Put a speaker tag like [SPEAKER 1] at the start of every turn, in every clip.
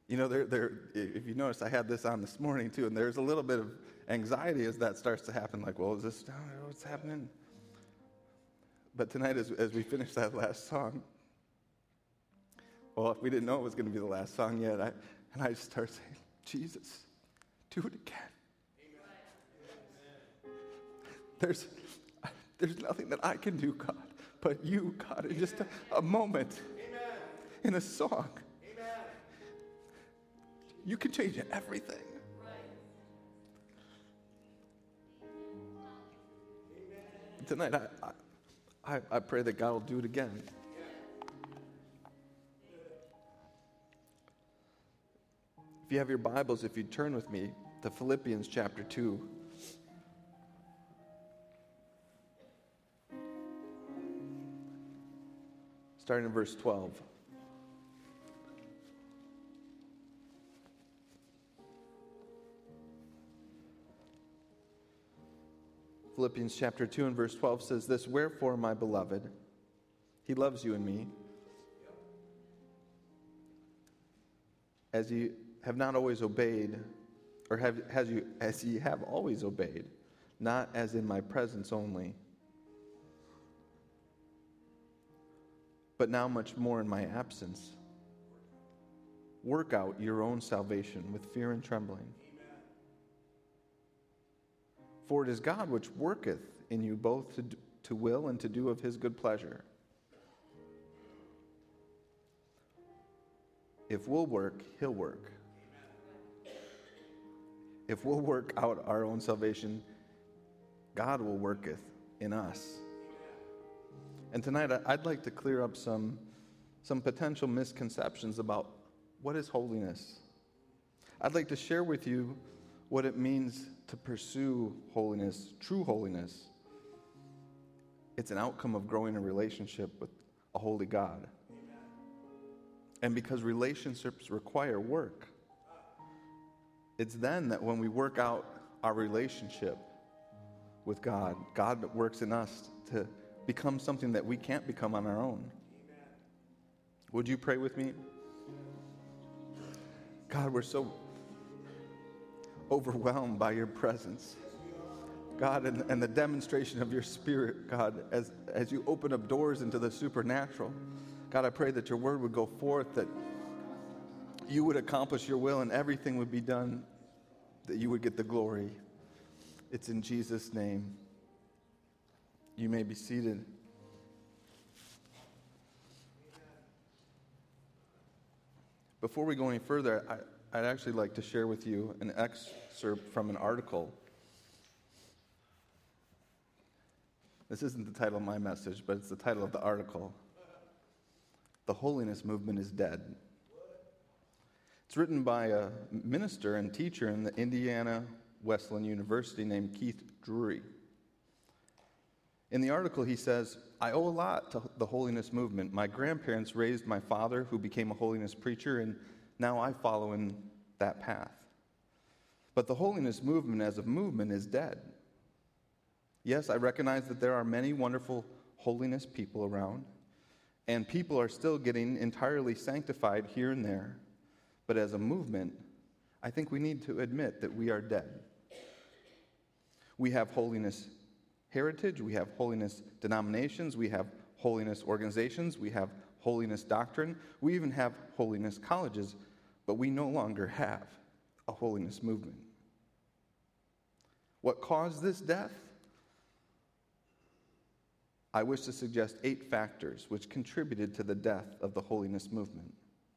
[SPEAKER 1] You know, if you notice, I had this on this morning too, and there's a little bit of anxiety as that starts to happen. Like, well, is this what's happening? But tonight, as we finish that last song, well, if we didn't know it was going to be the last song yet, I just start saying, Jesus, do it again. There's nothing that I can do, God, but you, God, in just a moment, in a song. You can change everything. Tonight, I pray that God will do it again. If you have your Bibles, if you turn with me to Philippians chapter 2. Starting in verse 12. Philippians chapter 2 and verse 12 says this, "Wherefore, my beloved," he loves you and me, "as ye have not always obeyed, or as ye have always obeyed, not as in my presence only, but now much more in my absence. Work out your own salvation with fear and trembling. For it is God which worketh in you both to will and to do of his good pleasure." If we'll work, he'll work. If we'll work out our own salvation, God will worketh in us. And tonight, I'd like to clear up some potential misconceptions about what is holiness. I'd like to share with you what it means to pursue holiness, true holiness. It's an outcome of growing a relationship with a holy God. And because relationships require work, it's then that when we work out our relationship with God, God works in us to become something that we can't become on our own. Would you pray with me? God, we're so overwhelmed by your presence. God, and the demonstration of your Spirit, God, as you open up doors into the supernatural. God, I pray that your word would go forth, that you would accomplish your will and everything would be done, that you would get the glory. It's in Jesus' name. You may be seated. Before we go any further, I'd actually like to share with you an excerpt from an article. This isn't the title of my message, but it's the title of the article. "The Holiness Movement is Dead." It's written by a minister and teacher in the Indiana Wesleyan University named Keith Drury. In the article, he says, "I owe a lot to the holiness movement. My grandparents raised my father, who became a holiness preacher, and now I follow in that path. But the holiness movement as a movement is dead. Yes, I recognize that there are many wonderful holiness people around, and people are still getting entirely sanctified here and there. But as a movement, I think we need to admit that we are dead. We have holiness heritage, we have holiness denominations, we have holiness organizations, we have holiness doctrine, we even have holiness colleges, but we no longer have a holiness movement. What caused this death? I wish to suggest 8 factors which contributed to the death of the holiness movement.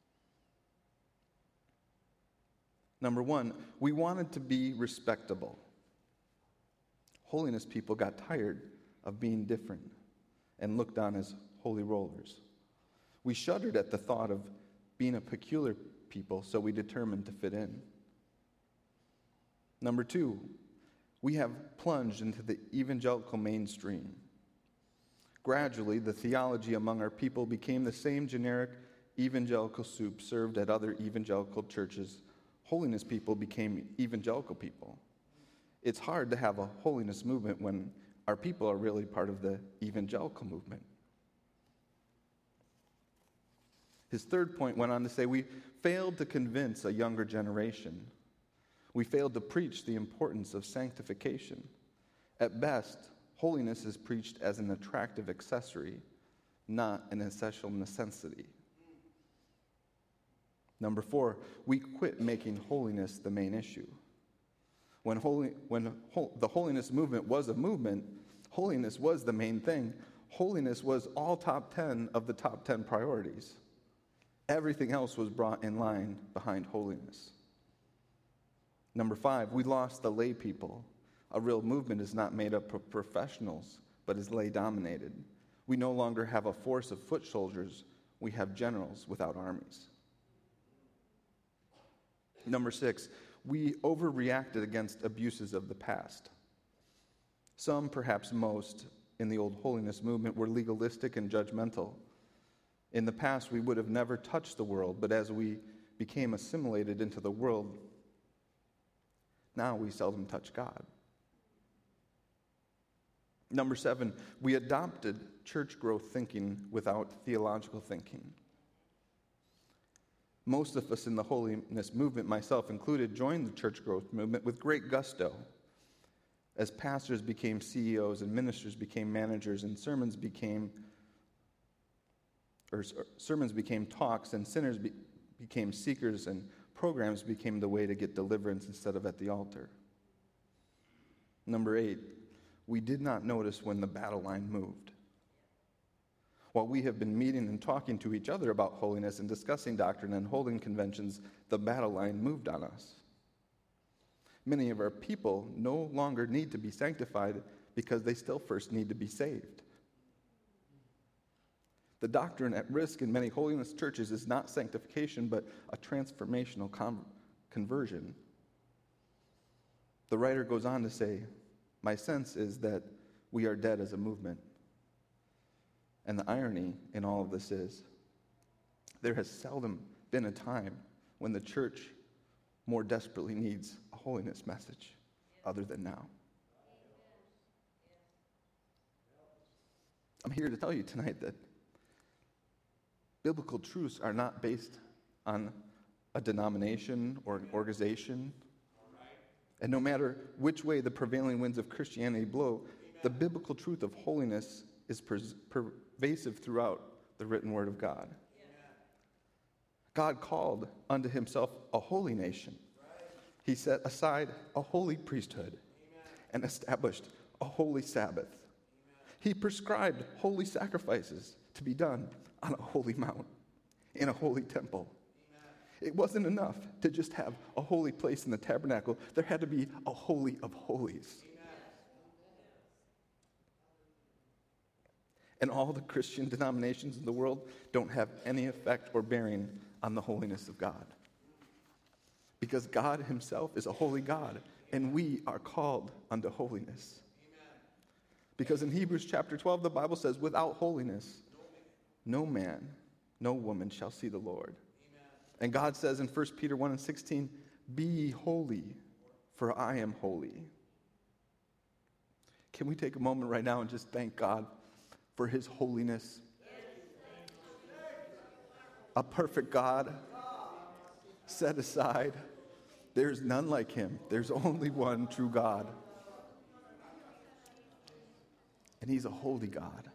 [SPEAKER 1] Number 1, we wanted to be respectable. Holiness people got tired of being different and looked on as holy rollers. We shuddered at the thought of being a peculiar people, so we determined to fit in. Number 2, we have plunged into the evangelical mainstream. Gradually, the theology among our people became the same generic evangelical soup served at other evangelical churches. Holiness people became evangelical people. It's hard to have a holiness movement when our people are really part of the evangelical movement. His third point went on to say, we failed to convince a younger generation. We failed to preach the importance of sanctification. At best, holiness is preached as an attractive accessory, not an essential necessity. Number 4, we quit making holiness the main issue. When the holiness movement was a movement, holiness was the main thing. Holiness was all top 10 of the top 10 priorities. Everything else was brought in line behind holiness. Number 5, we lost the lay people. A real movement is not made up of professionals, but is lay-dominated. We no longer have a force of foot soldiers. We have generals without armies. Number 6, we overreacted against abuses of the past. Some, perhaps most, in the old holiness movement were legalistic and judgmental. In the past, we would have never touched the world, but as we became assimilated into the world, now we seldom touch God. Number 7, we adopted church growth thinking without theological thinking. Most of us in the holiness movement, myself included, joined the church growth movement with great gusto. As pastors became CEOs and ministers became managers and sermons became talks and sinners became seekers and programs became the way to get deliverance instead of at the altar. Number 8, we did not notice when the battle line moved. While we have been meeting and talking to each other about holiness and discussing doctrine and holding conventions, the battle line moved on us. Many of our people no longer need to be sanctified because they still first need to be saved. The doctrine at risk in many holiness churches is not sanctification, but a transformational conversion. The writer goes on to say, my sense is that we are dead as a movement. And the irony in all of this is, there has seldom been a time when the church more desperately needs a holiness message other than now. I'm here to tell you tonight that biblical truths are not based on a denomination or an organization. And no matter which way the prevailing winds of Christianity blow, the biblical truth of holiness is pervasive throughout the written word of God. God called unto himself a holy nation. He set aside a holy priesthood and established a holy Sabbath. He prescribed holy sacrifices to be done on a holy mount, in a holy temple. It wasn't enough to just have a holy place in the tabernacle. There had to be a holy of holies. And all the Christian denominations in the world don't have any effect or bearing on the holiness of God. Because God himself is a holy God, and we are called unto holiness. Because in Hebrews chapter 12, the Bible says, without holiness, no man, no woman shall see the Lord. And God says in 1 Peter 1:16, be ye holy, for I am holy. Can we take a moment right now and just thank God for his holiness? A perfect God, set aside. There's none like him. There's only one true God. And he's a holy God.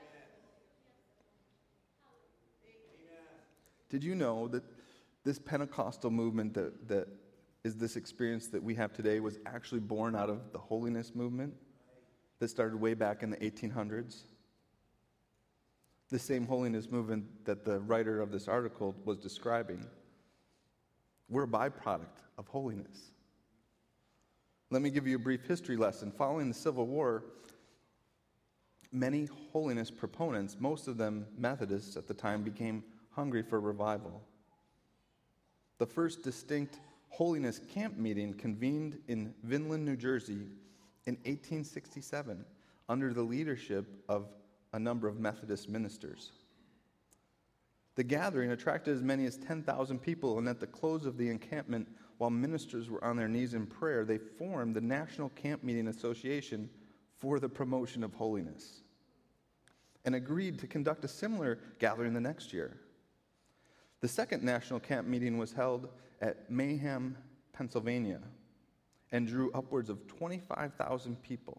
[SPEAKER 1] Did you know that this Pentecostal movement that is this experience that we have today was actually born out of the holiness movement that started way back in the 1800s? The same holiness movement that the writer of this article was describing. We're a byproduct of holiness. Let me give you a brief history lesson. Following the Civil War, many holiness proponents, most of them Methodists at the time, became hungry for revival. The first distinct holiness camp meeting convened in Vineland, New Jersey in 1867 under the leadership of a number of Methodist ministers. The gathering attracted as many as 10,000 people, and at the close of the encampment, while ministers were on their knees in prayer, they formed the National Camp Meeting Association for the Promotion of Holiness and agreed to conduct a similar gathering the next year. The second national camp meeting was held at Mayhem, Pennsylvania, and drew upwards of 25,000 people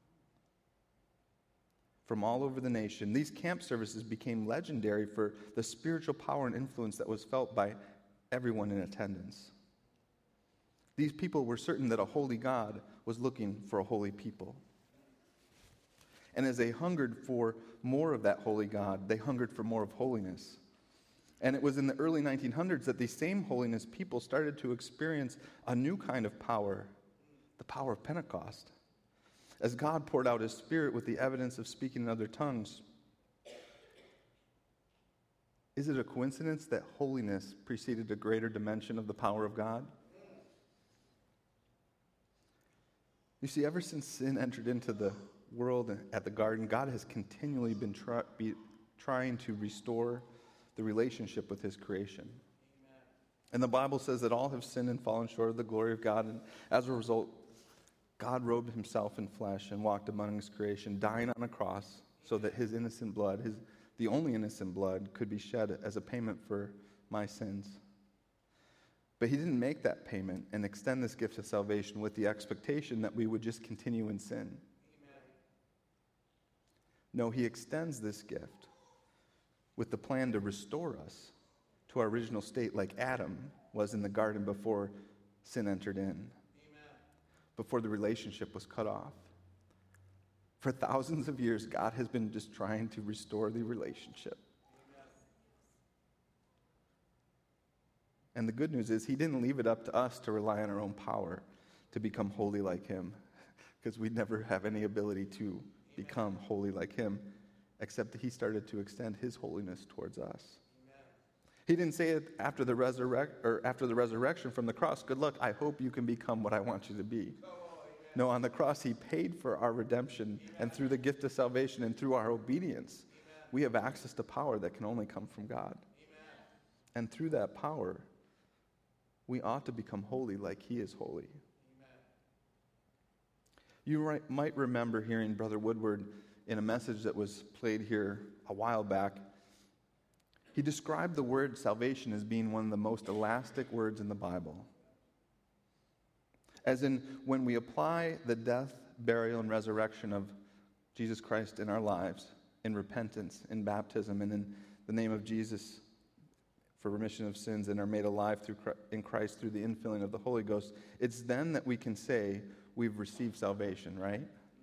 [SPEAKER 1] from all over the nation. These camp services became legendary for the spiritual power and influence that was felt by everyone in attendance. These people were certain that a holy God was looking for a holy people. And as they hungered for more of that holy God, they hungered for more of holiness. And it was in the early 1900s that these same holiness people started to experience a new kind of power, the power of Pentecost, as God poured out his Spirit with the evidence of speaking in other tongues. Is it a coincidence that holiness preceded a greater dimension of the power of God? You see, ever since sin entered into the world at the garden, God has continually been trying to restore the relationship with his creation. Amen. And the Bible says that all have sinned and fallen short of the glory of God, and as a result, God robed himself in flesh and walked among his creation, dying on a cross so that his innocent blood, the only innocent blood, could be shed as a payment for my sins. But he didn't make that payment and extend this gift of salvation with the expectation that we would just continue in sin. Amen. No, he extends this gift with the plan to restore us to our original state like Adam was in the garden before sin entered in. Amen. Before the relationship was cut off. For thousands of years, God has been just trying to restore the relationship. Amen. And the good news is he didn't leave it up to us to rely on our own power to become holy like him, because we'd never have any ability to become holy like him, except that he started to extend his holiness towards us. Amen. He didn't say it after the resurrection from the cross, good luck, I hope you can become what I want you to be. No, on the cross he paid for our redemption, Amen. And through the gift of salvation and through our obedience, Amen. We have access to power that can only come from God. Amen. And through that power, we ought to become holy like he is holy. Amen. You might remember hearing Brother Woodward in a message that was played here a while back. He described the word salvation as being one of the most elastic words in the Bible. As in, when we apply the death, burial, and resurrection of Jesus Christ in our lives, in repentance, in baptism, and in the name of Jesus for remission of sins, and are made alive in Christ through the infilling of the Holy Ghost, it's then that we can say we've received salvation, right?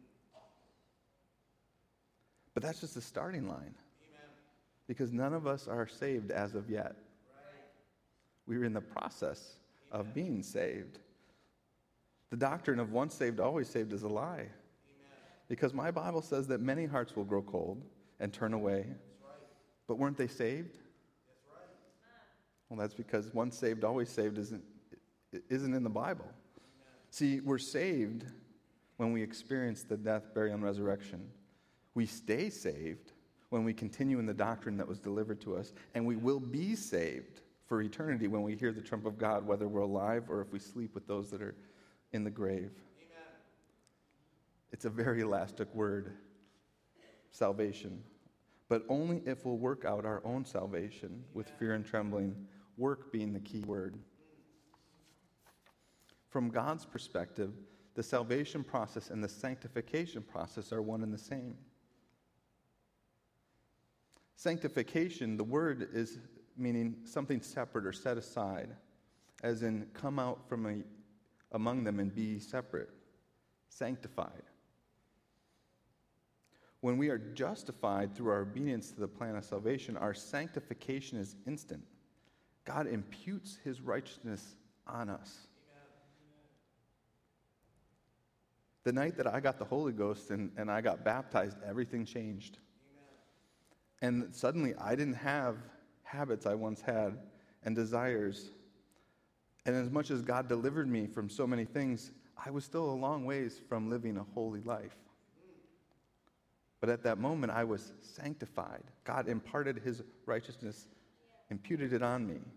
[SPEAKER 1] But that's just the starting line. Amen. Because none of us are saved as of yet. Right. We're in the process of being saved. The doctrine of once saved, always saved is a lie. Amen. Because my Bible says that many hearts will grow cold and turn away. That's right. But weren't they saved? That's right. Well, that's because once saved, always saved isn't in the Bible. Amen. See, we're saved when we experience the death, burial, and resurrection. We stay saved when we continue in the doctrine that was delivered to us, and we will be saved for eternity when we hear the trump of God, whether we're alive or if we sleep with those that are in the grave. Amen. It's a very elastic word, salvation, but only if we'll work out our own salvation with fear and trembling, work being the key word. From God's perspective, the salvation process and the sanctification process are one and the same. Sanctification, the word is meaning something separate or set aside, as in come out from among them and be separate, sanctified. When we are justified through our obedience to the plan of salvation, our sanctification is instant. God imputes his righteousness on us. Amen. The night that I got the Holy Ghost and I got baptized, everything changed. And suddenly, I didn't have habits I once had and desires. And as much as God delivered me from so many things, I was still a long ways from living a holy life. But at that moment, I was sanctified. God imparted his righteousness, imputed it on me. Amen.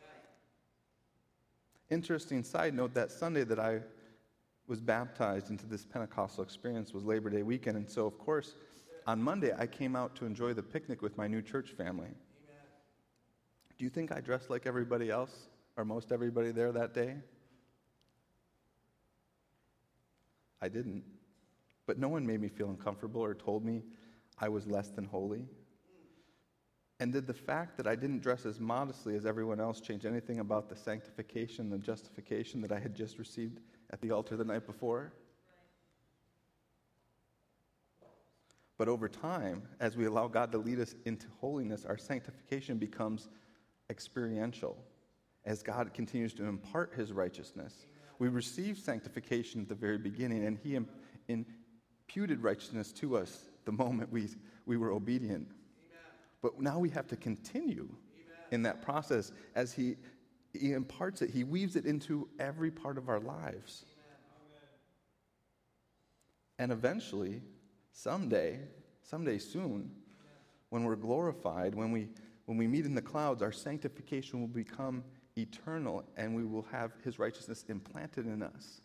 [SPEAKER 1] Interesting side note, that Sunday that I was baptized into this Pentecostal experience was Labor Day weekend. And so, of course, on Monday, I came out to enjoy the picnic with my new church family. Amen. Do you think I dressed like everybody else, or most everybody there that day? I didn't. But no one made me feel uncomfortable or told me I was less than holy. And did the fact that I didn't dress as modestly as everyone else change anything about the sanctification and justification that I had just received at the altar the night before? But over time, as we allow God to lead us into holiness, our sanctification becomes experiential. As God continues to impart his righteousness, we receive sanctification at the very beginning, and he imputed righteousness to us the moment we were obedient. But now we have to continue in that process as he imparts it. He weaves it into every part of our lives. And eventually, someday soon, when we're glorified, when we meet in the clouds, our sanctification will become eternal, and we will have his righteousness implanted in us.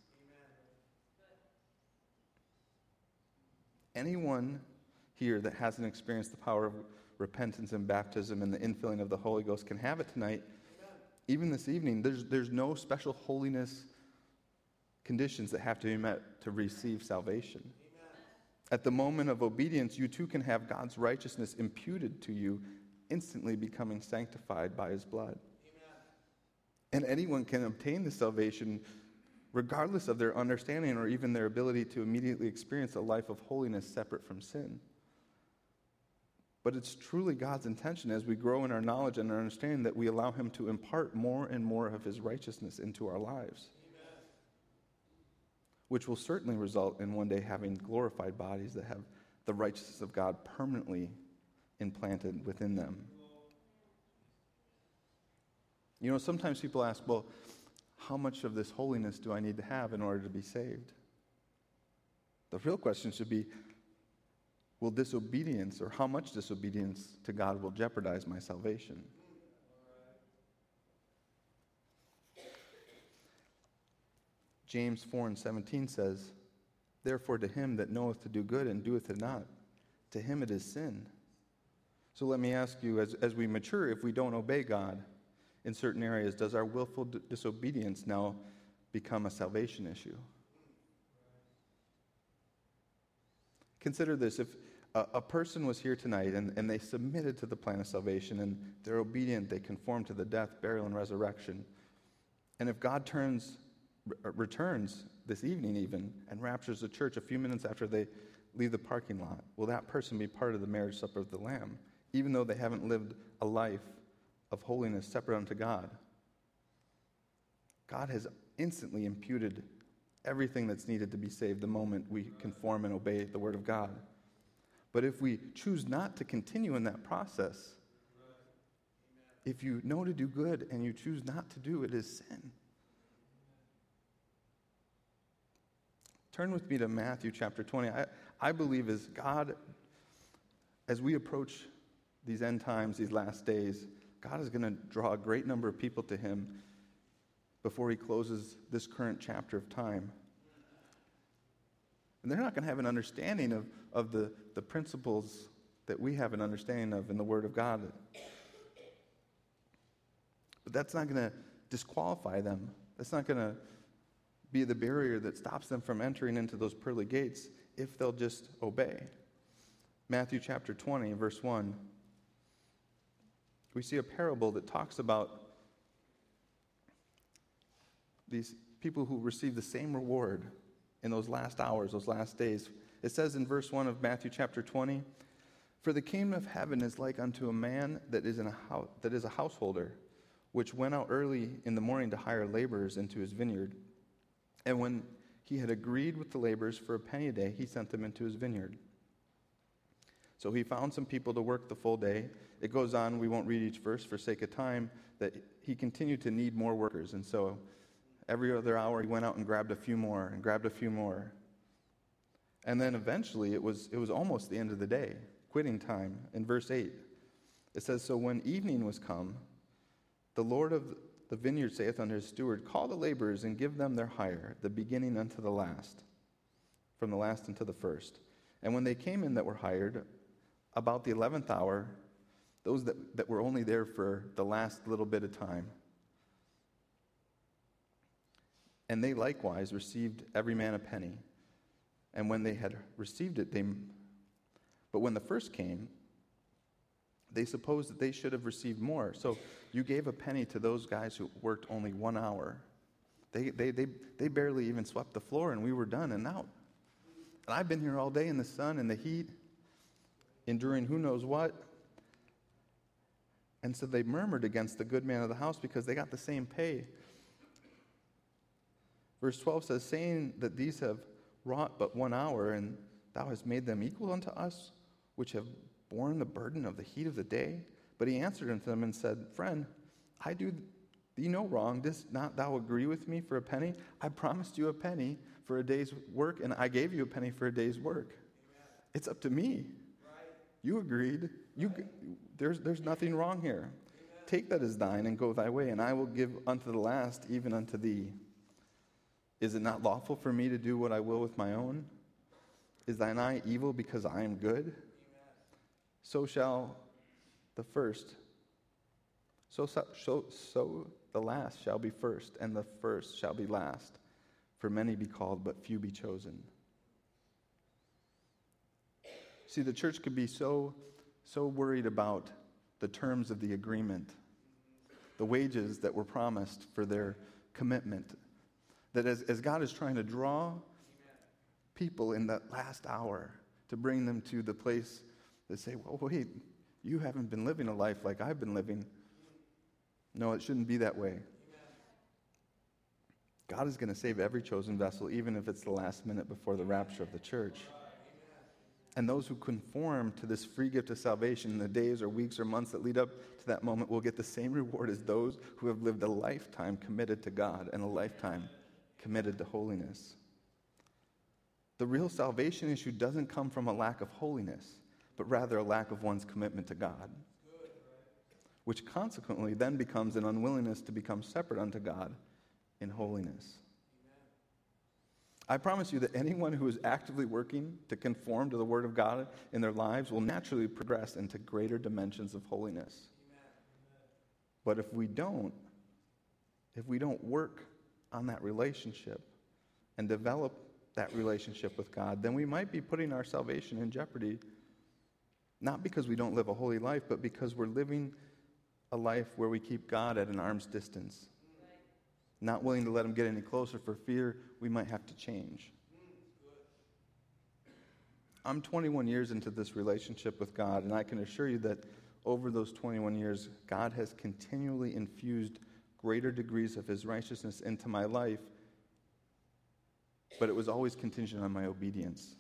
[SPEAKER 1] Anyone here that hasn't experienced the power of repentance and baptism and the infilling of the Holy Ghost can have it tonight. Even this evening, there's no special holiness conditions that have to be met to receive salvation. At the moment of obedience, you too can have God's righteousness imputed to you, instantly becoming sanctified by his blood. And anyone can obtain the salvation regardless of their understanding or even their ability to immediately experience a life of holiness separate from sin. But it's truly God's intention as we grow in our knowledge and our understanding that we allow him to impart more and more of his righteousness into our lives. Amen. Which will certainly result in one day having glorified bodies that have the righteousness of God permanently implanted within them. You know, sometimes people ask, well, how much of this holiness do I need to have in order to be saved? The real question should be, will disobedience, or how much disobedience to God will jeopardize my salvation? James 4:17 says, therefore to him that knoweth to do good and doeth it not, to him it is sin. So let me ask you, as we mature, if we don't obey God in certain areas, does our willful disobedience now become a salvation issue? Consider this. If a person was here tonight and they submitted to the plan of salvation and they're obedient, they conform to the death, burial, and resurrection. And if God returns this evening even and raptures the church a few minutes after they leave the parking lot, will that person be part of the marriage supper of the Lamb, even though they haven't lived a life of holiness separate unto God? God has instantly imputed everything that's needed to be saved the moment we conform and obey the word of God. But if we choose not to continue in that process, if you know to do good and you choose not to do, it is sin. Turn with me to Matthew chapter 20. I believe as God, as we approach these end times, these last days, God is going to draw a great number of people to him before he closes this current chapter of time. And they're not going to have an understanding of the principles that we have an understanding of in the Word of God. But that's not going to disqualify them. That's not going to be the barrier that stops them from entering into those pearly gates if they'll just obey. Matthew chapter 20, verse 1. We see a parable that talks about these people who receive the same reward in those last hours, those last days. It says in verse 1 of Matthew chapter 20, for the kingdom of heaven is like unto a man that is a householder, which went out early in the morning to hire laborers into his vineyard. And when he had agreed with the laborers for a penny a day, he sent them into his vineyard. So he found some people to work the full day. It goes on, we won't read each verse for sake of time, that he continued to need more workers. And so every other hour he went out and grabbed a few more and grabbed a few more. And then eventually it was almost the end of the day, quitting time. In verse 8, it says, so when evening was come, the Lord of the vineyard saith unto his steward, call the laborers and give them their hire, the beginning unto the last, from the last unto the first. And when they came in that were hired, about the 11th hour, those that were only there for the last little bit of time. And they likewise received every man a penny. And when they had received it, but when the first came, they supposed that they should have received more. So you gave a penny to those guys who worked only 1 hour. They barely even swept the floor, and we were done and out. And I've been here all day in the sun and the heat, enduring who knows what. And so they murmured against the good man of the house because they got the same pay. Verse 12 says, saying that these have wrought but 1 hour, and thou hast made them equal unto us, which have borne the burden of the heat of the day. But he answered unto them and said, friend, I do thee no wrong. Dost not thou agree with me for a penny? I promised you a penny for a day's work, and I gave you a penny for a day's work. Amen. It's up to me. Right. You agreed. There's nothing wrong here. Amen. Take that as thine and go thy way, and I will give unto the last, even unto thee. Is it not lawful for me to do what I will with my own? Is thine eye evil because I am good? Amen. So shall the first, so the last shall be first, and the first shall be last. For many be called, but few be chosen. See, the church could be so worried about the terms of the agreement, the wages that were promised for their commitment, that as God is trying to draw people in that last hour to bring them to the place that say, well, wait, you haven't been living a life like I've been living. No, it shouldn't be that way. God is going to save every chosen vessel, even if it's the last minute before the rapture of the church. And those who conform to this free gift of salvation in the days or weeks or months that lead up to that moment will get the same reward as those who have lived a lifetime committed to God and a lifetime committed to holiness. The real salvation issue doesn't come from a lack of holiness, but rather a lack of one's commitment to God, which consequently then becomes an unwillingness to become separate unto God in holiness. I promise you that anyone who is actively working to conform to the Word of God in their lives will naturally progress into greater dimensions of holiness. But if we don't work on that relationship and develop that relationship with God, then we might be putting our salvation in jeopardy, not because we don't live a holy life, but because we're living a life where we keep God at an arm's distance, not willing to let him get any closer for fear we might have to change. I'm 21 years into this relationship with God, and I can assure you that over those 21 years, God has continually infused greater degrees of his righteousness into my life, but it was always contingent on my obedience.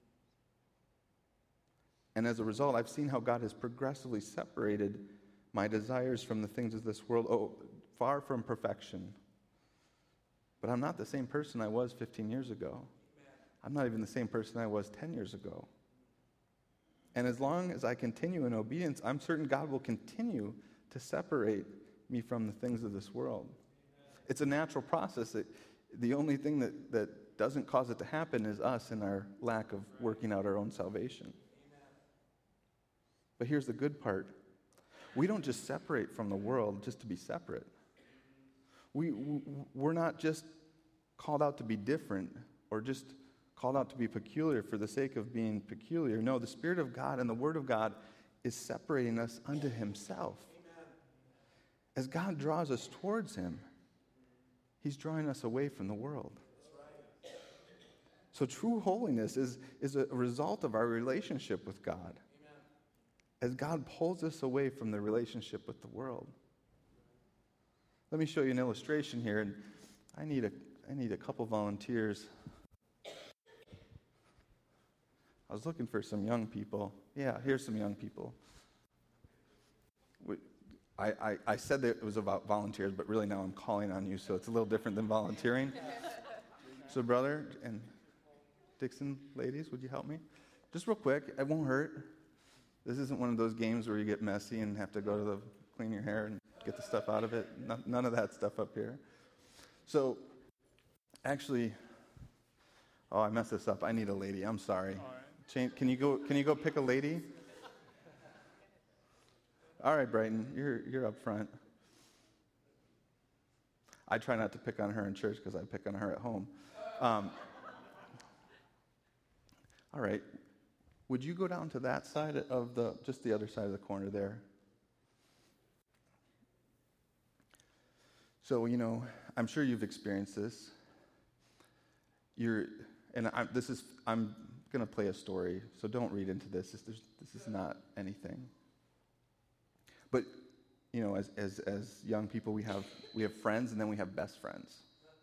[SPEAKER 1] And as a result, I've seen how God has progressively separated my desires from the things of this world, far from perfection. But I'm not the same person I was 15 years ago. I'm not even the same person I was 10 years ago. And as long as I continue in obedience, I'm certain God will continue to separate me from the things of this world. It's a natural process. The only thing that doesn't cause it to happen is us and our lack of working out our own salvation. But here's the good part. We don't just separate from the world just to be separate. We're not just called out to be different or just called out to be peculiar for the sake of being peculiar. No, the Spirit of God and the Word of God is separating us unto himself. Amen. As God draws us towards him, he's drawing us away from the world. Right. So true holiness is a result of our relationship with God. Amen. As God pulls us away from the relationship with the world. Let me show you an illustration here, and I need a couple volunteers. I was looking for some young people. Yeah, here's some young people. I said that it was about volunteers, but really now I'm calling on you, so it's a little different than volunteering. So brother and Dixon ladies, would you help me? Just real quick, it won't hurt. This isn't one of those games where you get messy and have to go to clean your hair and get the stuff out of it. None of that stuff up here. So, actually, I messed this up. I need a lady. I'm sorry. Right. Can you go pick a lady? All right, Brighton, you're up front. I try not to pick on her in church because I pick on her at home. All right. Would you go down to that side of just the other side of the corner there? So, I'm sure you've experienced this. I'm going to play a story, so don't read into this. This is not anything. But, as young people, we have friends, and then we have best friends.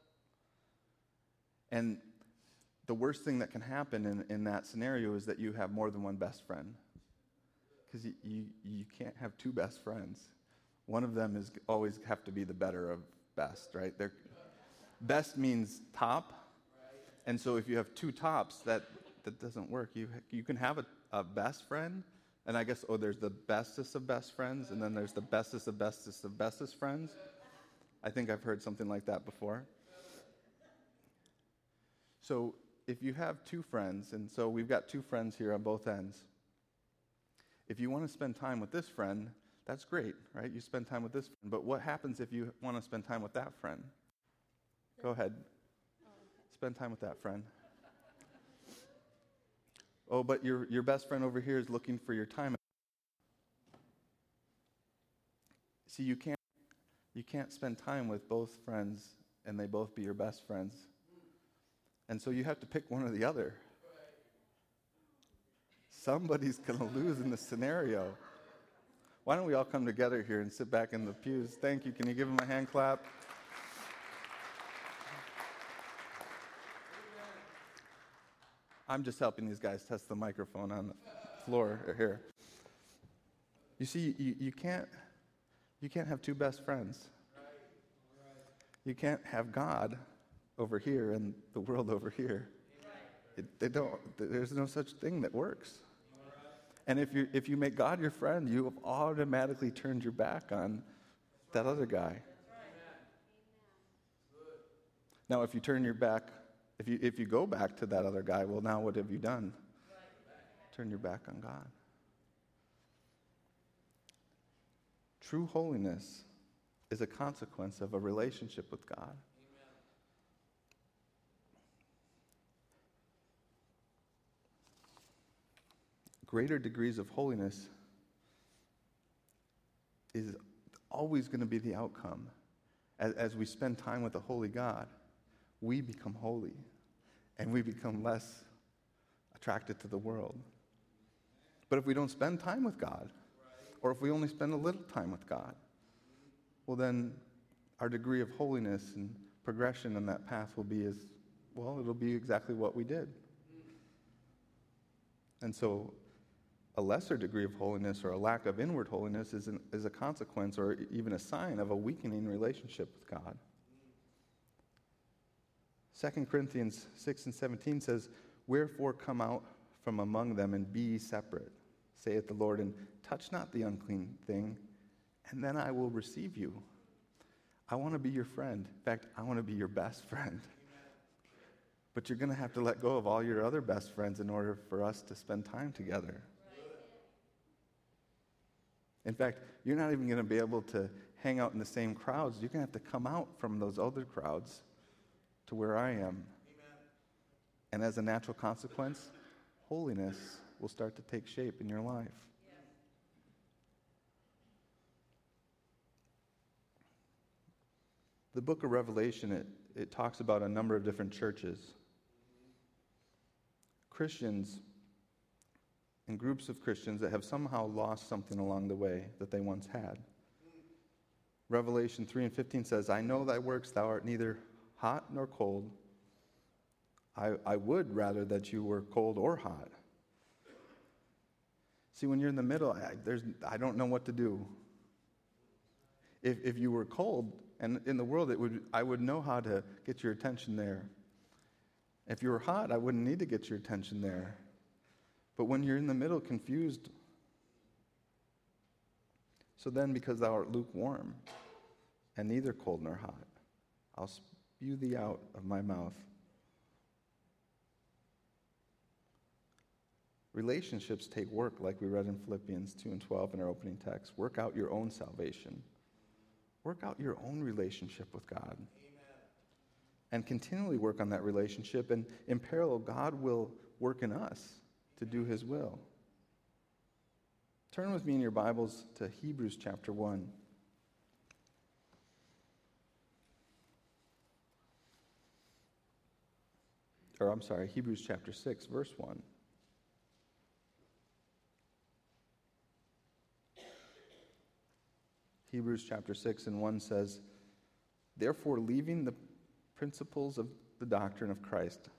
[SPEAKER 1] And the worst thing that can happen in that scenario is that you have more than one best friend. Because you can't have two best friends. One of them is always have to be the better of best, right? Best means top. And so if you have two tops, that doesn't work. You can have a best friend, and I guess, there's the bestest of best friends, and then there's the bestest of bestest of bestest friends. I think I've heard something like that before. So if you have two friends, and so we've got two friends here on both ends, if you want to spend time with this friend, that's great, right? You spend time with this friend. But what happens if you want to spend time with that friend? Go ahead. Spend time with that friend. Oh, but your best friend over here is looking for your time. See, you can't spend time with both friends and they both be your best friends. And so you have to pick one or the other. Somebody's going to lose in this scenario. Why don't we all come together here and sit back in the pews? Thank you. Can you give them a hand clap? I'm just helping these guys test the microphone on the floor here. You see, you can't have two best friends. You can't have God over here and the world over here. There's no such thing that works. And if you make God your friend, you have automatically turned your back on that other guy. Now, if you turn your back, if you go back to that other guy, well, now what have you done? Turn your back on God. True holiness is a consequence of a relationship with God. Greater degrees of holiness is always going to be the outcome. As we spend time with the holy God, we become holy, and we become less attracted to the world. But if we don't spend time with God, or if we only spend a little time with God, well, then our degree of holiness and progression in that path will be it'll be exactly what we did. And so a lesser degree of holiness or a lack of inward holiness is a consequence or even a sign of a weakening relationship with God. 2 Corinthians 6:17 says, "Wherefore come out from among them and be separate, saith the Lord, and touch not the unclean thing, and then I will receive you." I want to be your friend. In fact, I want to be your best friend. But you're going to have to let go of all your other best friends in order for us to spend time together. In fact, you're not even going to be able to hang out in the same crowds. You're going to have to come out from those other crowds to where I am. Amen. And as a natural consequence, holiness will start to take shape in your life. Yeah. The book of Revelation, it talks about a number of different churches. Christians and groups of Christians that have somehow lost something along the way that they once had. Revelation 3:15 says, "I know thy works, thou art neither hot nor cold. I would rather that you were cold or hot." See, when you're in the middle, I don't know what to do. If you were cold, and in the world I would know how to get your attention there. If you were hot, I wouldn't need to get your attention there. But when you're in the middle, confused, so then because thou art lukewarm, and neither cold nor hot, I'll spew thee out of my mouth. Relationships take work, like we read in Philippians 2 and 12 in our opening text. Work out your own salvation. Work out your own relationship with God. Amen. And continually work on that relationship. And in parallel, God will work in us to do his will. Turn with me in your Bibles to Hebrews chapter 1. Hebrews chapter 6, verse 1. Hebrews chapter 6 and 1 says, "Therefore, leaving the principles of the doctrine of Christ,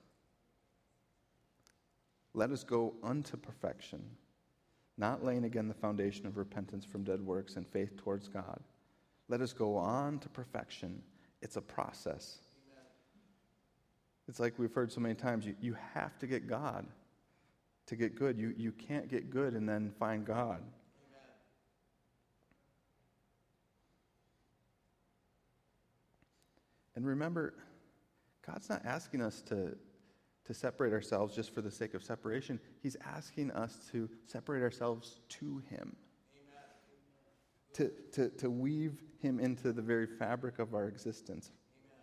[SPEAKER 1] let us go unto perfection, not laying again the foundation of repentance from dead works and faith towards God." Let us go on to perfection. It's a process. Amen. It's like we've heard so many times, you have to get God to get good. You can't get good and then find God. And remember, God's not asking us to separate ourselves just for the sake of separation. He's asking us to separate ourselves to him. Amen. To weave him into the very fabric of our existence. Amen.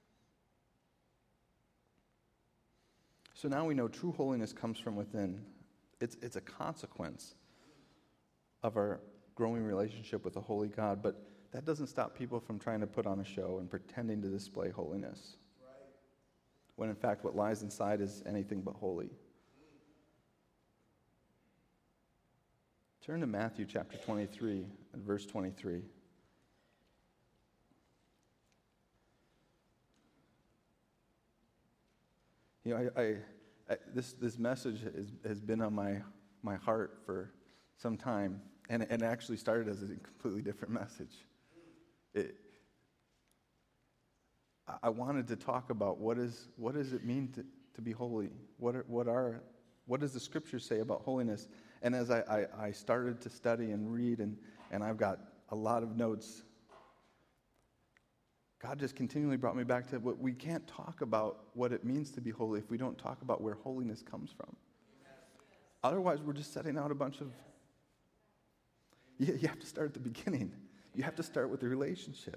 [SPEAKER 1] So now we know true holiness comes from within. It's a consequence of our growing relationship with a holy God, but that doesn't stop people from trying to put on a show and pretending to display holiness. Right. When in fact what lies inside is anything but holy. Turn to Matthew chapter 23 and verse 23. You know, this message has been on my heart for some time, and it actually started as a completely different message. I wanted to talk about what does it mean to be holy? What does the Scripture say about holiness? And as I started to study and read, and I've got a lot of notes, God just continually brought me back to what we can't talk about what it means to be holy if we don't talk about where holiness comes from. Otherwise, we're just setting out a bunch of... You have to start at the beginning. You have to start with the relationship.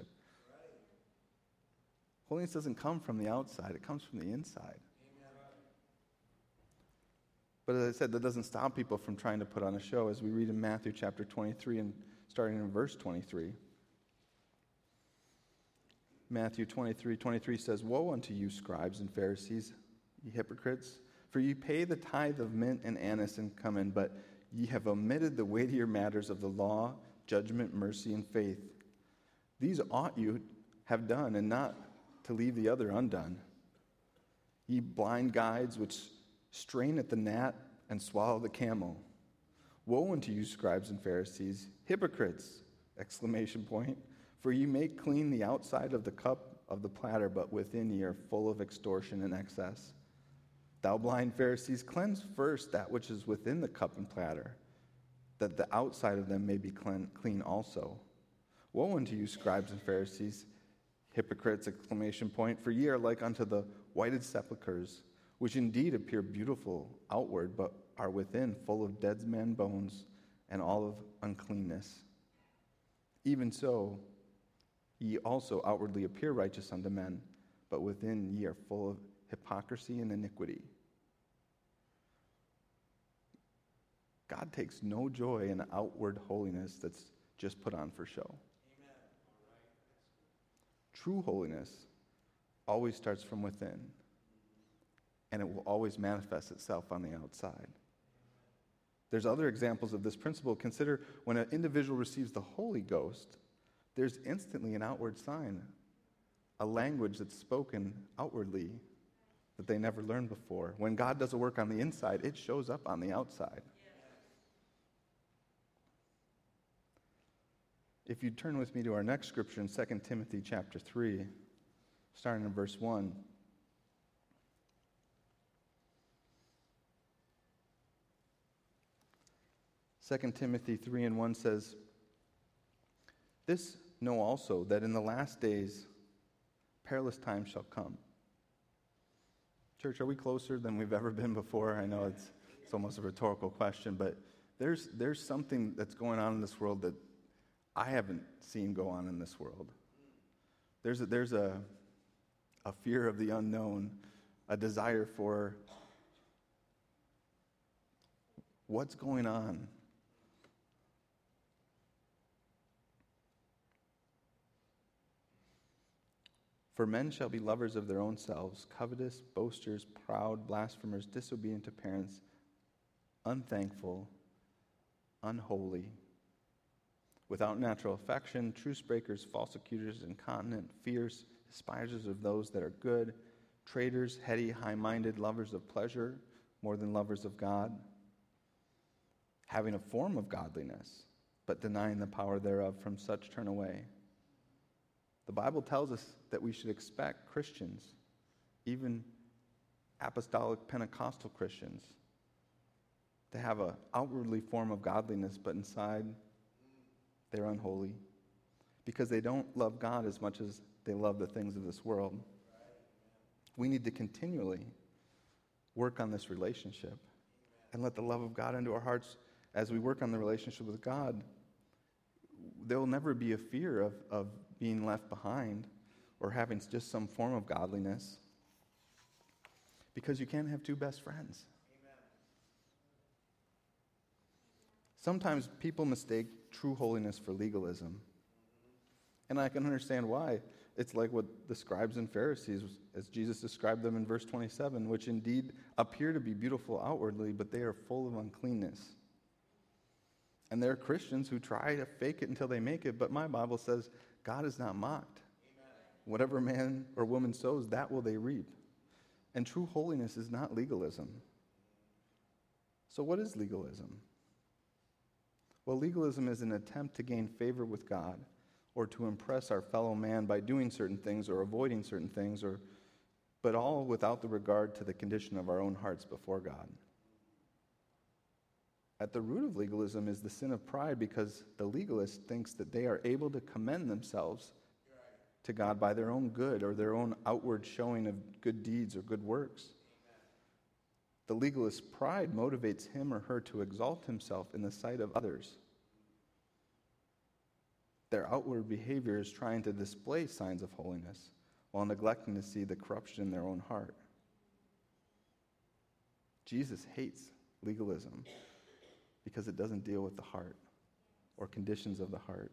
[SPEAKER 1] Holiness doesn't come from the outside. It comes from the inside. But as I said, that doesn't stop people from trying to put on a show. As we read in Matthew chapter 23 and starting in verse 23. Matthew 23:23 says, "Woe unto you, scribes and Pharisees, ye hypocrites, for ye pay the tithe of mint and anise and cumin, but ye have omitted the weightier matters of the law, judgment, mercy, and faith. These ought you have done, and not to leave the other undone. Ye blind guides, which strain at the gnat and swallow the camel. Woe unto you, scribes and Pharisees, hypocrites! ! For ye make clean the outside of the cup of the platter, but within ye are full of extortion and excess. Thou blind Pharisees, cleanse first that which is within the cup and platter, that the outside of them may be clean also. Woe unto you, scribes and Pharisees, hypocrites! For ye are like unto the whited sepulchres, which indeed appear beautiful outward, but are within full of dead men's bones and all of uncleanness. Even so, ye also outwardly appear righteous unto men, but within ye are full of hypocrisy and iniquity." God takes no joy in outward holiness that's just put on for show. Amen. True holiness always starts from within, and it will always manifest itself on the outside. There's other examples of this principle. Consider when an individual receives the Holy Ghost, there's instantly an outward sign, a language that's spoken outwardly that they never learned before. When God does a work on the inside, it shows up on the outside. If you turn with me to our next scripture in 2 Timothy chapter 3, starting in verse 1. Second Timothy 3 and 1 says, "This know also, that in the last days perilous times shall come." Church, are we closer than we've ever been before? I know It's almost a rhetorical question, but there's something that's going on in this world that I haven't seen go on in this world. There's a fear of the unknown, a desire for what's going on. For men shall be lovers of their own selves, covetous, boasters, proud, blasphemers, disobedient to parents, unthankful, unholy, without natural affection, truce breakers, false accusers, incontinent, fierce, despisers of those that are good, traitors, heady, high-minded, lovers of pleasure more than lovers of God, having a form of godliness, but denying the power thereof. From such turn away. The Bible tells us that we should expect Christians, even apostolic Pentecostal Christians, to have an outwardly form of godliness, but inside they're unholy because they don't love God as much as they love the things of this world. We need to continually work on this relationship and let the love of God into our hearts. As we work on the relationship with God, there will never be a fear of being left behind or having just some form of godliness, because you can't have two best friends. Amen. Sometimes people mistake true holiness for legalism, and I can understand why. It's like what the scribes and Pharisees, as Jesus described them in verse 27, which indeed appear to be beautiful outwardly, but they are full of uncleanness. And there are Christians who try to fake it until they make it, but my Bible says God is not mocked. Amen. Whatever man or woman sows, that will they reap. And true holiness is not legalism. So what is legalism? Well, legalism is an attempt to gain favor with God or to impress our fellow man by doing certain things or avoiding certain things, but all without the regard to the condition of our own hearts before God. At the root of legalism is the sin of pride, because the legalist thinks that they are able to commend themselves to God by their own good or their own outward showing of good deeds or good works. The legalist's pride motivates him or her to exalt himself in the sight of others. Their outward behavior is trying to display signs of holiness while neglecting to see the corruption in their own heart. Jesus hates legalism because it doesn't deal with the heart or conditions of the heart.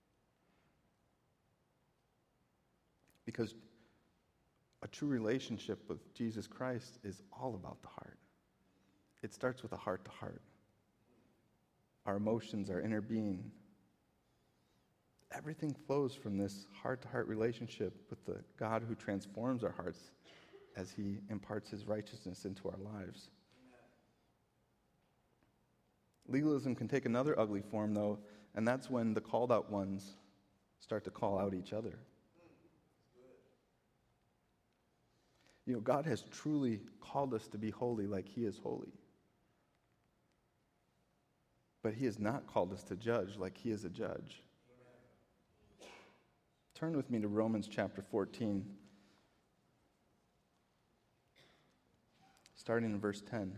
[SPEAKER 1] Because a true relationship with Jesus Christ is all about the heart. It starts with a heart to heart. Our emotions, our inner being. Everything flows from this heart-to-heart relationship with the God who transforms our hearts as he imparts his righteousness into our lives. Legalism can take another ugly form, though, and that's when the called out ones start to call out each other. You know, God has truly called us to be holy like he is holy. But he has not called us to judge like he is a judge. Amen. Turn with me to Romans chapter 14, starting in verse 10.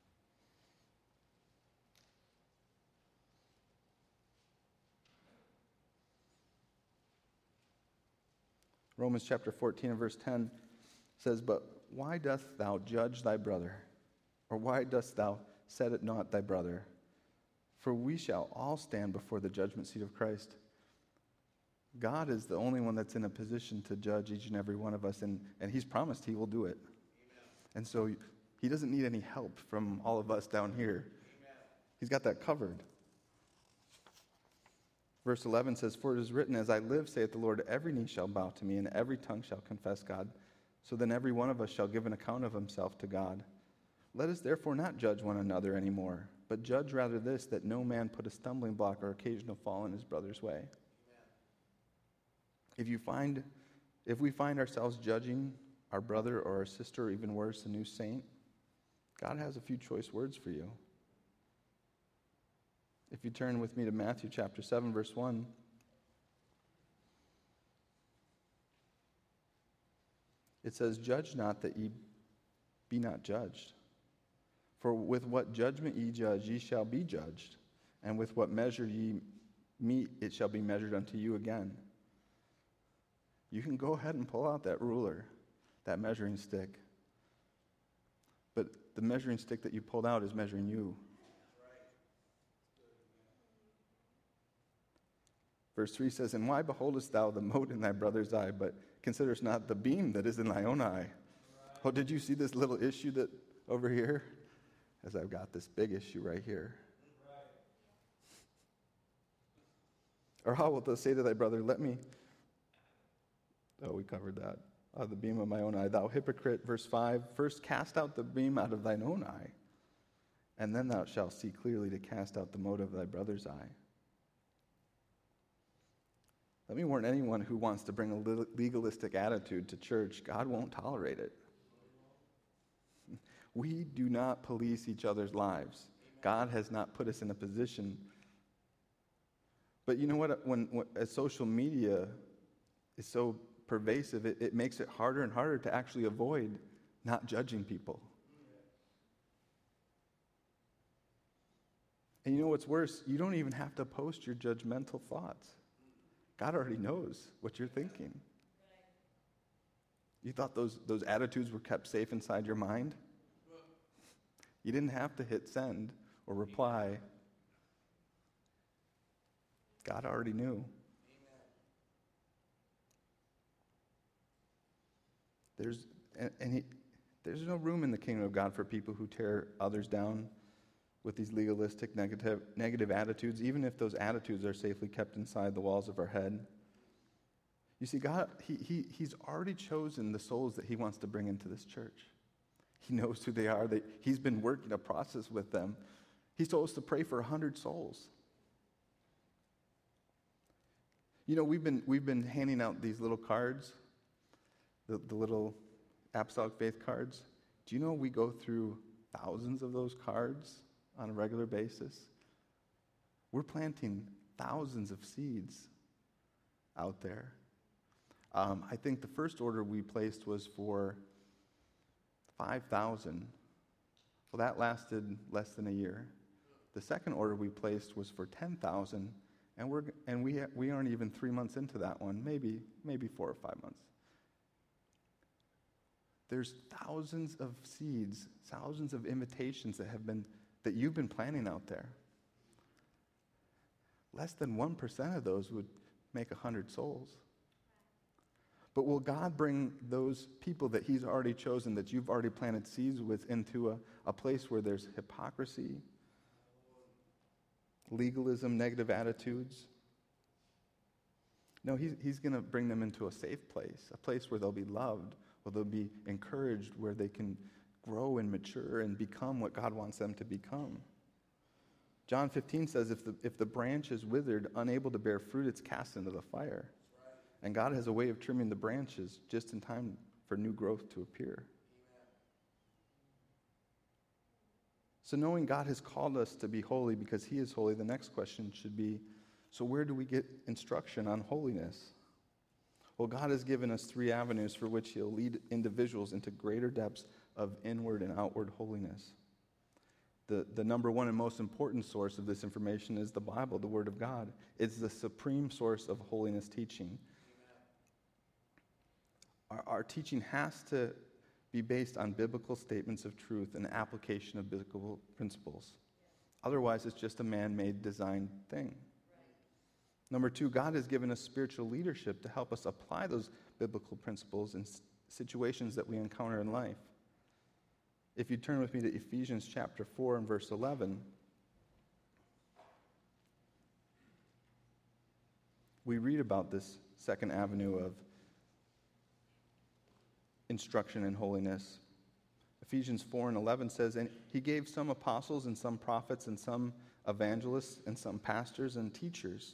[SPEAKER 1] Romans chapter 14 and verse 10 says, "But why dost thou judge thy brother? Or why dost thou set at naught thy brother? For we shall all stand before the judgment seat of Christ." God is the only one that's in a position to judge each and every one of us, and he's promised he will do it. Amen. And so he doesn't need any help from all of us down here. Amen. He's got that covered. Verse 11 says, "For it is written, as I live, saith the Lord, every knee shall bow to me, and every tongue shall confess God. So then every one of us shall give an account of himself to God. Let us therefore not judge one another anymore, but judge rather this, that no man put a stumbling block or occasional fall in his brother's way." Amen. If we find ourselves judging our brother or our sister, or even worse, a new saint, God has a few choice words for you. If you turn with me to Matthew chapter 7, verse 1, it says, "Judge not that ye be not judged. For with what judgment ye judge, ye shall be judged, and with what measure ye mete, it shall be measured unto you again. You can go ahead and pull out that ruler, that measuring stick. But the measuring stick that you pulled out is measuring you. Verse 3 says, And why beholdest thou the mote in thy brother's eye, but considerest not the beam that is in thy own eye? Oh, did you see this little issue that over here? As I've got this big issue right here. Or how wilt thou say to thy brother, let me... Oh, we covered that. The beam of my own eye. Thou hypocrite, verse 5, first cast out the beam out of thine own eye, and then thou shalt see clearly to cast out the mote of thy brother's eye. Let me warn anyone who wants to bring a legalistic attitude to church, God won't tolerate it. We do not police each other's lives. God has not put us in a position. But you know what? When social media is so pervasive, it makes it harder and harder to actually avoid not judging people. And you know what's worse? You don't even have to post your judgmental thoughts. God already knows what you're thinking. You thought those attitudes were kept safe inside your mind? You didn't have to hit send or reply. God already knew. There's no room in the kingdom of God for people who tear others down with these legalistic negative attitudes, even if those attitudes are safely kept inside the walls of our head. You see, God, He's already chosen the souls that He wants to bring into this church. He knows who they are. He's been working a process with them. He's told us to pray for 100 souls. You know, we've been handing out these little cards, the little apostolic faith cards. Do you know we go through thousands of those cards on a regular basis? We're planting thousands of seeds out there. I think the first order we placed was for 5,000. Well, that lasted less than a year. The second order we placed was for 10,000, and we aren't even 3 months into that one, maybe 4 or 5 months. There's thousands of seeds, thousands of invitations that you've been planning out there. Less than 1% of those would make 100 souls. But will God bring those people that He's already chosen, that you've already planted seeds with, into a place where there's hypocrisy, legalism, negative attitudes? No, He's going to bring them into a safe place, a place where they'll be loved, where they'll be encouraged, where they can grow and mature and become what God wants them to become. John 15 says, if the branch is withered, unable to bear fruit, it's cast into the fire. And God has a way of trimming the branches just in time for new growth to appear. Amen. So knowing God has called us to be holy because He is holy, the next question should be, so where do we get instruction on holiness? Well, God has given us 3 avenues for which He'll lead individuals into greater depths of inward and outward holiness. The number one and most important source of this information is the Bible, the Word of God. It's the supreme source of holiness teaching. Our teaching has to be based on biblical statements of truth and application of biblical principles. Otherwise, it's just a man-made design thing. Right. Number 2, God has given us spiritual leadership to help us apply those biblical principles in situations that we encounter in life. If you turn with me to Ephesians chapter 4 and verse 11, we read about this second avenue of instruction in holiness. Ephesians 4 and 11 says, and He gave some apostles and some prophets and some evangelists and some pastors and teachers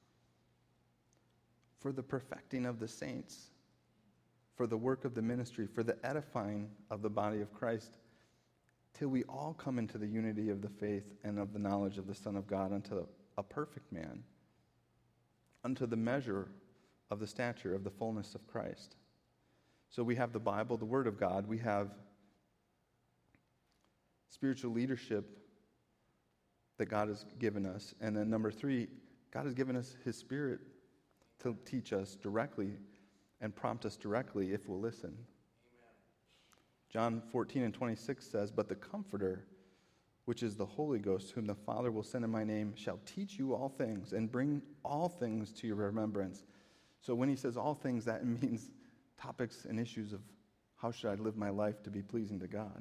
[SPEAKER 1] for the perfecting of the saints, for the work of the ministry, for the edifying of the body of Christ, till we all come into the unity of the faith and of the knowledge of the Son of God, unto a perfect man, unto the measure of the stature of the fullness of Christ. So we have the Bible, the Word of God. We have spiritual leadership that God has given us. And then number 3, God has given us his Spirit to teach us directly and prompt us directly if we'll listen. Amen. John 14:26 says, "But the Comforter, which is the Holy Ghost, whom the Father will send in my name, shall teach you all things and bring all things to your remembrance." So when he says all things, that means topics and issues of how should I live my life to be pleasing to God.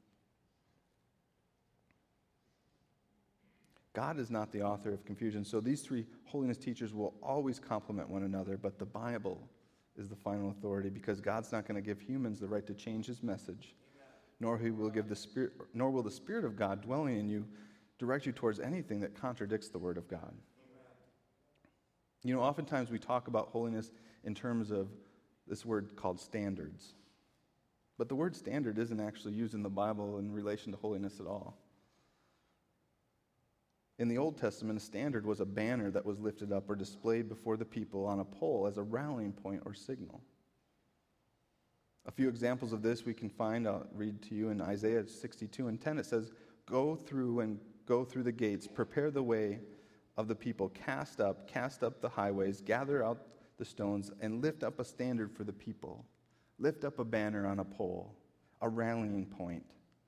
[SPEAKER 1] God is not the author of confusion. So these 3 holiness teachers will always complement one another, but the Bible is the final authority because God's not going to give humans the right to change his message, nor will the Spirit of God dwelling in you direct you towards anything that contradicts the Word of God. You know, oftentimes we talk about holiness in terms of this word called standards. But the word standard isn't actually used in the Bible in relation to holiness at all. In the Old Testament, a standard was a banner that was lifted up or displayed before the people on a pole as a rallying point or signal. A few examples of this we can find, I'll read to you in Isaiah 62:10. It says, go through the gates, prepare the way of the people, cast up the highways, gather out the stones, and lift up a standard for the people. Lift up a banner on a pole, a rallying point.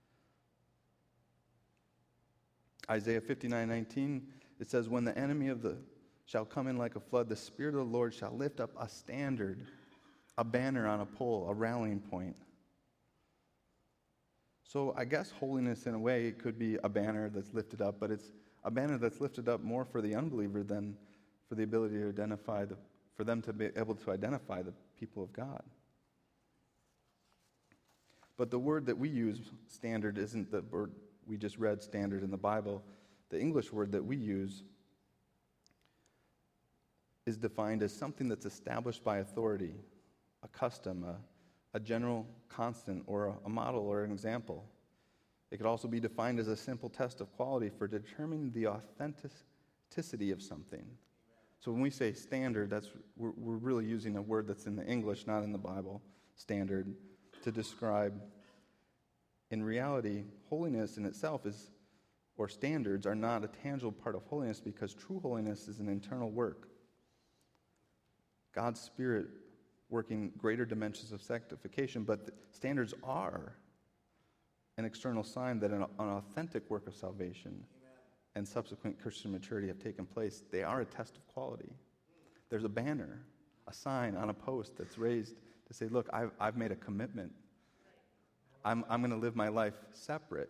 [SPEAKER 1] Isaiah 59:19, it says, when the enemy shall come in like a flood, the Spirit of the Lord shall lift up a standard, a banner on a pole, a rallying point. So I guess holiness in a way could be a banner that's lifted up, but it's a banner that's lifted up more for the unbeliever than for the ability to identify for them to be able to identify the people of God. But the word that we use, standard, isn't the word we just read, standard, in the Bible. The English word that we use is defined as something that's established by authority, a custom, a general constant, or a model or an example. It could also be defined as a simple test of quality for determining the authenticity of something. So when we say standard, we're really using a word that's in the English, not in the Bible, standard, to describe. In reality, holiness in itself or standards are not a tangible part of holiness because true holiness is an internal work. God's Spirit working greater dimensions of sanctification, but the standards are an external sign that an authentic work of salvation and subsequent Christian maturity have taken place. They are a test of quality. There's a banner, a sign on a post that's raised to say, look, I've made a commitment. I'm going to live my life separate.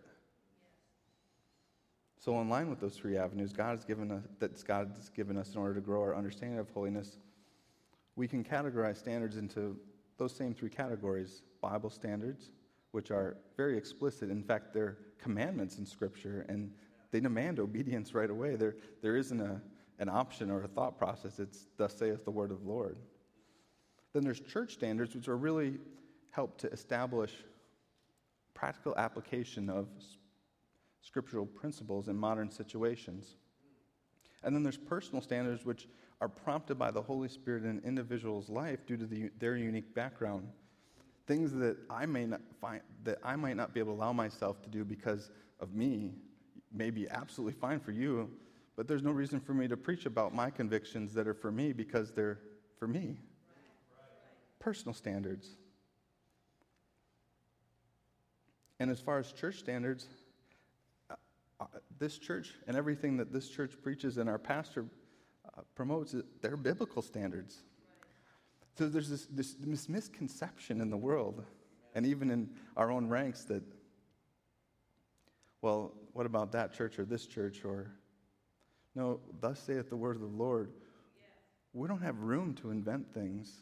[SPEAKER 1] So in line with those 3 avenues God's given us in order to grow our understanding of holiness, we can categorize standards into those same 3 categories. Bible standards, which are very explicit. In fact, they're commandments in Scripture, and they demand obedience right away. There isn't an option or a thought process. It's thus saith the word of the Lord. Then there's church standards, which are really help to establish practical application of scriptural principles in modern situations. And then there's personal standards, which are prompted by the Holy Spirit in an individual's life due to their unique background. Things that I might not be able to allow myself to do because of me may be absolutely fine for you, but there's no reason for me to preach about my convictions that are for me because they're for me. Right. Personal standards. And as far as church standards, this church and everything that this church preaches and our pastor promotes, they're biblical standards. So there's this misconception in the world, and even in our own ranks, that, well, what about that church or this church? Or, no, thus saith the word of the Lord. We don't have room to invent things.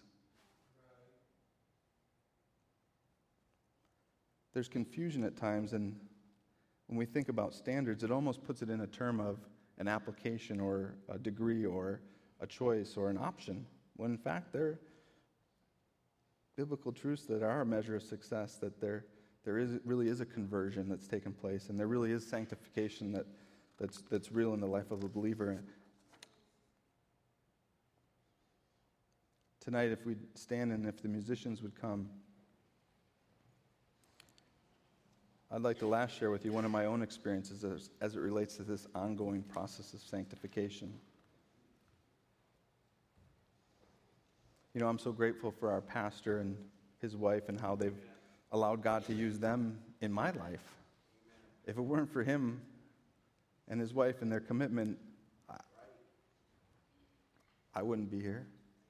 [SPEAKER 1] There's confusion at times, and when we think about standards, it almost puts it in a term of an application or a degree or a choice or an option, when in fact they're biblical truths that are a measure of success, that there really is a conversion that's taken place, and there really is sanctification that's real in the life of a believer. Tonight, if we'd stand and if the musicians would come, I'd like to last share with you one of my own experiences as it relates to this ongoing process of sanctification. You know, I'm so grateful for our pastor and his wife and how they've allowed God to use them in my life. If it weren't for him and his wife and their commitment, I wouldn't be here.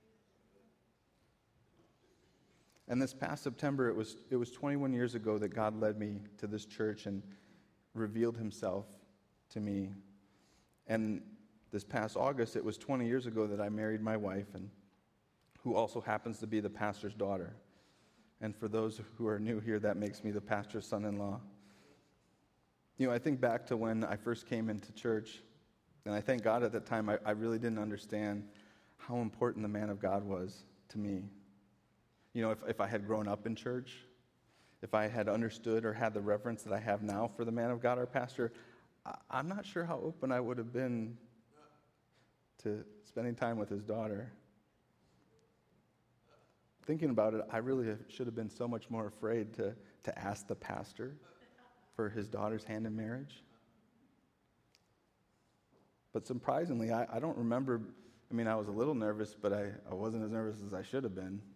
[SPEAKER 1] And this past September, it was 21 years ago that God led me to this church and revealed himself to me. And this past August, it was 20 years ago that I married my wife, and who also happens to be the pastor's daughter. And for those who are new here, that makes me the pastor's son-in-law. You know, I think back to when I first came into church, and I thank God at that time I really didn't understand how important the man of God was to me. You know, if I had grown up in church, if I had understood or had the reverence that I have now for the man of God, our pastor, I'm not sure how open I would have been to spending time with his daughter. Thinking about it, I really should have been so much more afraid to ask the pastor for his daughter's hand in marriage. But surprisingly, I don't remember. I mean, I was a little nervous, but I wasn't as nervous as I should have been.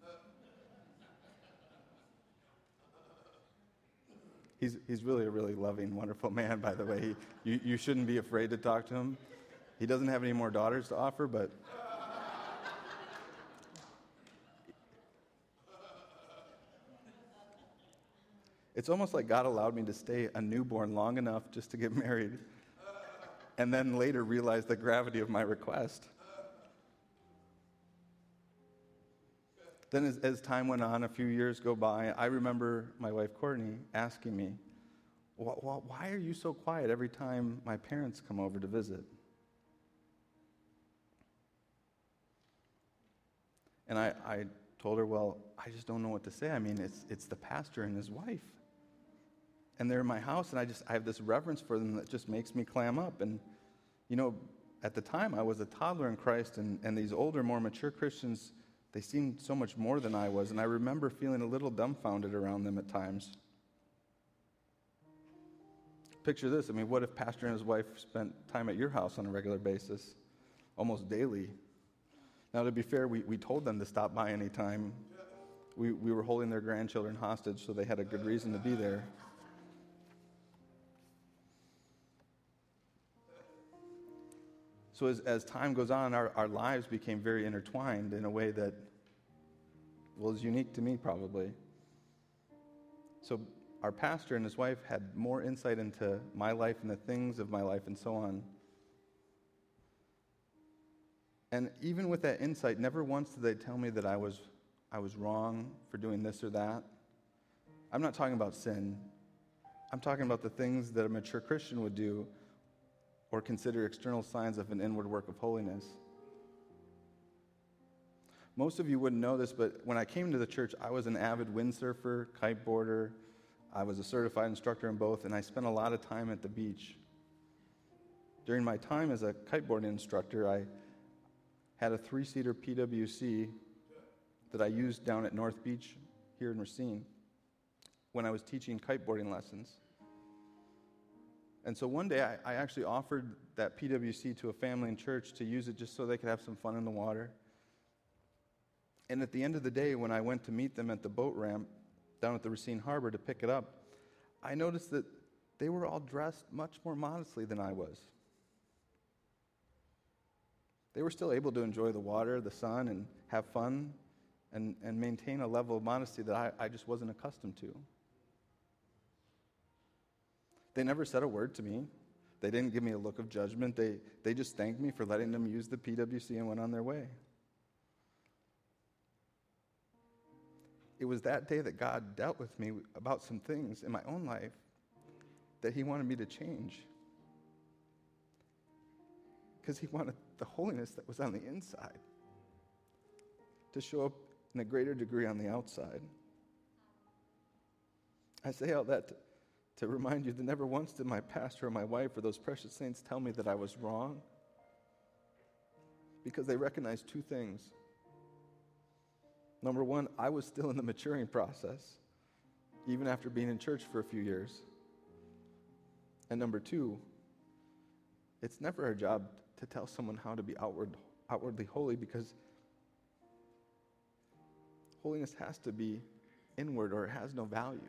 [SPEAKER 1] He's really a really loving, wonderful man, by the way. You shouldn't be afraid to talk to him. He doesn't have any more daughters to offer, but it's almost like God allowed me to stay a newborn long enough just to get married, and then later realize the gravity of my request. Then as time went on, a few years go by, I remember my wife Courtney asking me, why are you so quiet every time my parents come over to visit? And I told her, well, I just don't know what to say. I mean, it's the pastor and his wife. And they're in my house, and I have this reverence for them that just makes me clam up. And, you know, at the time, I was a toddler in Christ, and these older, more mature Christians, they seemed so much more than I was, and I remember feeling a little dumbfounded around them at times. Picture this. I mean, what if pastor and his wife spent time at your house on a regular basis, almost daily? Now, to be fair, we told them to stop by any time. We were holding their grandchildren hostage, so they had a good reason to be there. So as time goes on, our lives became very intertwined in a way that was unique to me, probably. So our pastor and his wife had more insight into my life and the things of my life and so on. And even with that insight, never once did they tell me that I was wrong for doing this or that. I'm not talking about sin. I'm talking about the things that a mature Christian would do or consider external signs of an inward work of holiness. Most of you wouldn't know this, but when I came to the church, I was an avid windsurfer, kiteboarder. I was a certified instructor in both, and I spent a lot of time at the beach. During my time as a kiteboarding instructor, I had a 3-seater PWC that I used down at North Beach here in Racine when I was teaching kiteboarding lessons. And so one day I actually offered that PWC to a family in church to use it just so they could have some fun in the water. And at the end of the day, when I went to meet them at the boat ramp down at the Racine Harbor to pick it up, I noticed that they were all dressed much more modestly than I was. They were still able to enjoy the water, the sun, and have fun and maintain a level of modesty that I just wasn't accustomed to. They never said a word to me. They didn't give me a look of judgment. They just thanked me for letting them use the PWC and went on their way. It was that day that God dealt with me about some things in my own life that he wanted me to change. Because he wanted the holiness that was on the inside to show up in a greater degree on the outside. I say all that to remind you that never once did my pastor or my wife or those precious saints tell me that I was wrong, because they recognized two things. Number one, I was still in the maturing process, even after being in church for a few years. And number two, it's never our job to tell someone how to be outwardly holy, because holiness has to be inward or it has no value.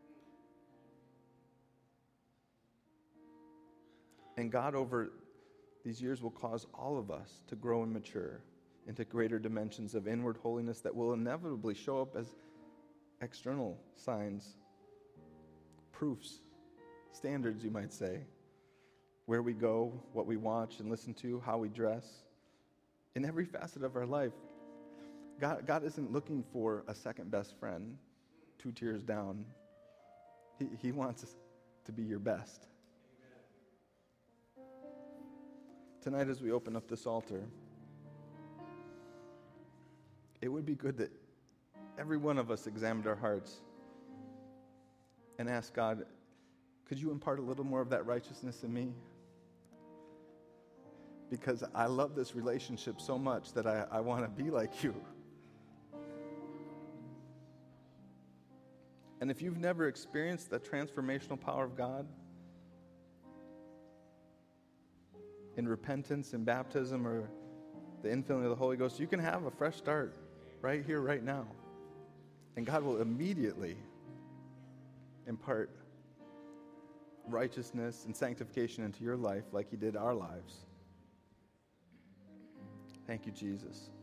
[SPEAKER 1] And God, over these years, will cause all of us to grow and mature into greater dimensions of inward holiness that will inevitably show up as external signs, proofs, standards, you might say. Where we go, what we watch and listen to, how we dress. In every facet of our life, God isn't looking for a second best friend 2 tiers down. He wants us to be your best. Tonight, as we open up this altar, it would be good that every one of us examined our hearts and asked God, could you impart a little more of that righteousness in me? Because I love this relationship so much that I want to be like you. And if you've never experienced the transformational power of God in repentance and baptism or the infilling of the Holy Ghost, you can have a fresh start right here, right now. And God will immediately impart righteousness and sanctification into your life like he did our lives. Thank you, Jesus.